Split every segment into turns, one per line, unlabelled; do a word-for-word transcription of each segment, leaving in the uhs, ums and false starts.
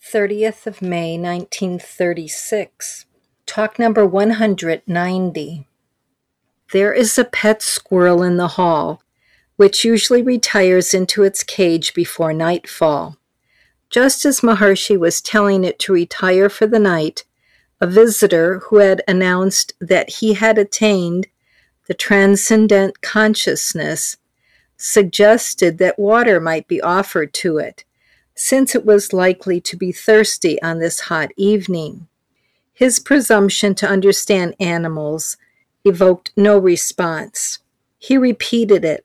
thirtieth of May, nineteen thirty-six. Talk number one hundred ninety. There is a pet squirrel in the hall, which usually retires into its cage before nightfall. Just as Maharishi was telling it to retire for the night, a visitor who had announced that he had attained the transcendent consciousness suggested that water might be offered to it, since it was likely to be thirsty on this hot evening. His presumption to understand animals evoked no response. He repeated it.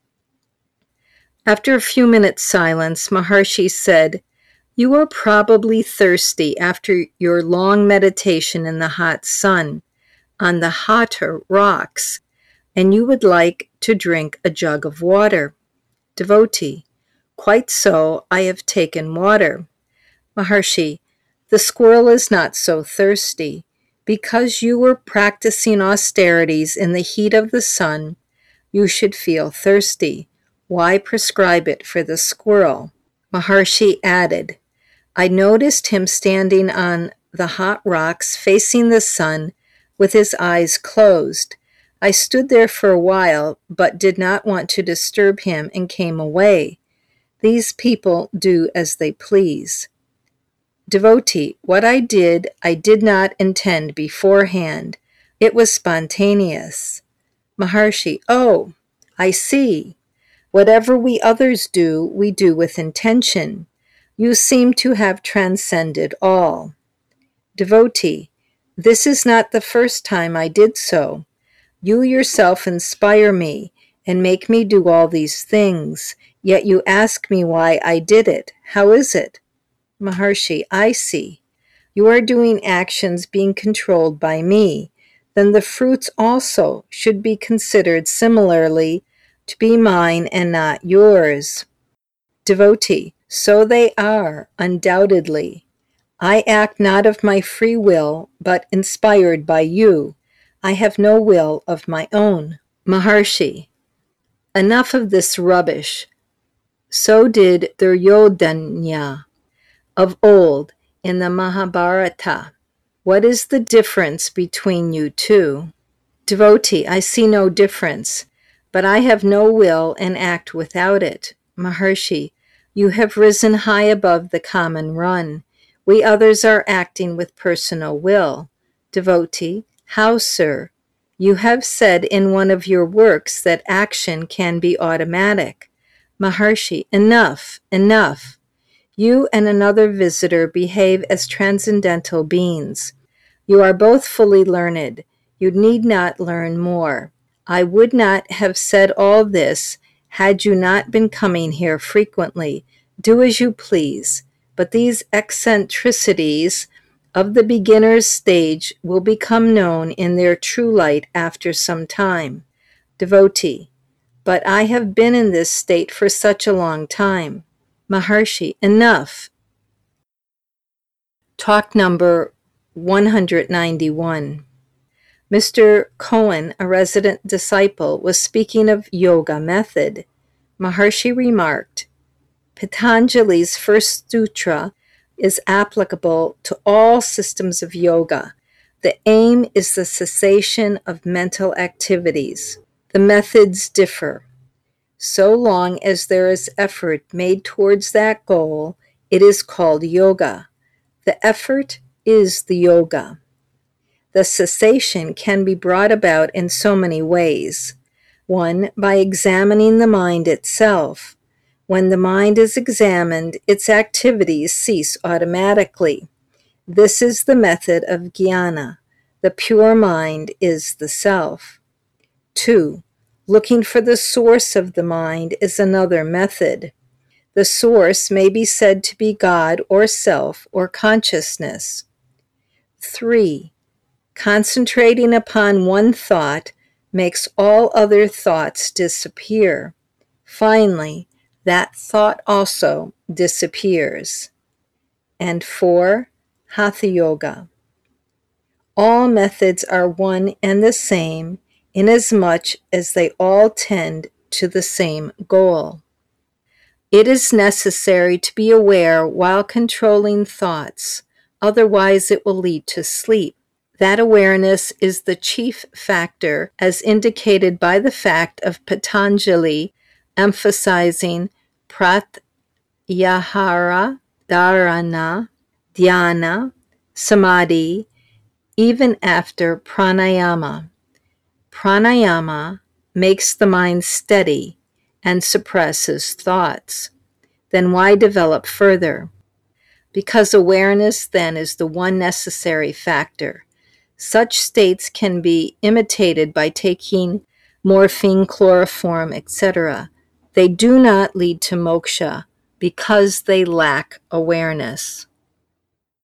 After a few minutes' silence, Maharishi said, "You are probably thirsty after your long meditation in the hot sun, on the hotter rocks, and you would like to drink a jug of water." Devotee: "Quite so, I have taken water." Maharishi: "The squirrel is not so thirsty. Because you were practicing austerities in the heat of the sun, you should feel thirsty. Why prescribe it for the squirrel?" Maharishi added, "I noticed him standing on the hot rocks facing the sun with his eyes closed. I stood there for a while, but did not want to disturb him and came away. These people do as they please." Devotee: "What I did, I did not intend beforehand. It was spontaneous." Maharishi: "Oh, I see. Whatever we others do, we do with intention. You seem to have transcended all." Devotee: "This is not the first time I did so. You yourself inspire me and make me do all these things, yet you ask me why I did it. How is it?" Maharishi: "I see. You are doing actions being controlled by me. Then the fruits also should be considered similarly to be mine and not yours." Devotee: "So they are, undoubtedly. I act not of my free will, but inspired by you. I have no will of my own." Maharishi: "Enough of this rubbish. So did Duryodhana of old in the Mahabharata. What is the difference between you two?" Devotee: "I see no difference, but I have no will and act without it." Maharishi: "You have risen high above the common run. We others are acting with personal will." Devotee: "How, sir? You have said in one of your works that action can be automatic." Maharishi: "Enough, enough. You and another visitor behave as transcendental beings. You are both fully learned. You need not learn more. I would not have said all this had you not been coming here frequently. Do as you please. But these eccentricities of the beginner's stage will become known in their true light after some time." Devotee: "But I have been in this state for such a long time." Maharishi: "Enough." Talk number one hundred ninety-one. Mister Cohen, a resident disciple, was speaking of yoga method. Maharishi remarked, "Patanjali's first sutra is applicable to all systems of yoga. The aim is the cessation of mental activities. The methods differ. So long as there is effort made towards that goal, it is called yoga. The effort is the yoga. The cessation can be brought about in so many ways. One, by examining the mind itself. When the mind is examined, its activities cease automatically. This is the method of jnana. The pure mind is the self. Two, looking for the source of the mind is another method. The source may be said to be God or self or consciousness. Three, concentrating upon one thought makes all other thoughts disappear. Finally, that thought also disappears. And four, Hatha Yoga. All methods are one and the same, inasmuch as they all tend to the same goal. It is necessary to be aware while controlling thoughts, otherwise it will lead to sleep. That awareness is the chief factor, as indicated by the fact of Patanjali emphasizing pratyahara, dharana, dhyana, samadhi, even after pranayama. Pranayama makes the mind steady and suppresses thoughts. Then why develop further? Because awareness then is the one necessary factor. Such states can be imitated by taking morphine, chloroform, et cetera. They do not lead to moksha because they lack awareness.